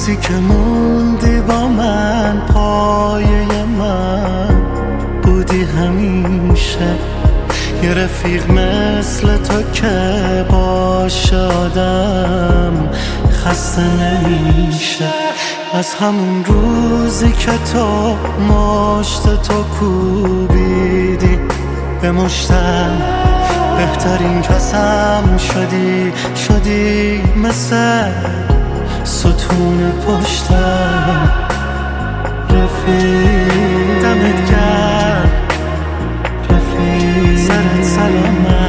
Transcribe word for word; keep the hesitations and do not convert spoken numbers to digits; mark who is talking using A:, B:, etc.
A: روزی که موندی با من، پایه من بودی همیشه. یه رفیق مثل تو که باشه آدم خسته نمیشه. از همون روزی که تو مشت تو کوبیدی به مشتم، بهترین کسم شدی. شدی مثل ستون پشتم رفیق. دمت گرم رفیق، سرت سلامت.